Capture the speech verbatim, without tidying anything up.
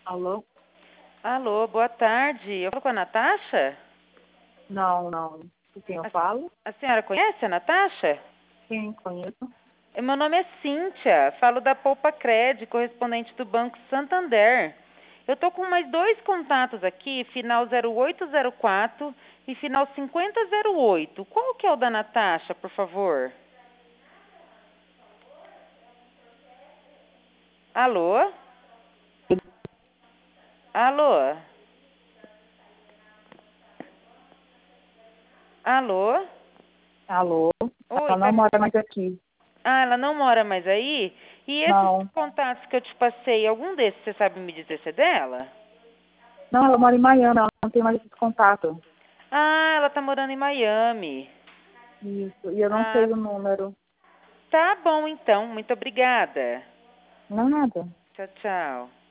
Alô? Alô, boa tarde. Eu falo com a Natasha? Não, não. Com quem eu A, falo? a senhora conhece a Natasha? Quem conheço? Eh, Meu nome é Cíntia, falo da Poupa Cred, correspondente do Banco Santander. Eu estou com mais dois contatos aqui, final zero oito zero quatro e final cinquenta zero oito. Qual que é o da Natasha, por favor? Alô? Alô? Alô? Alô? Oi, Ela não tá... mora mais aqui. Ah, ela não mora mais aí? E esses Não. contatos que eu te passei, algum desses você sabe me dizer se é dela? Não, ela mora em Miami, ela não tem mais esse contato. Ah, ela tá morando em Miami. Isso. E eu não sei Ah, o número. tá bom então. Muito obrigada. Nada. Tchau, tchau.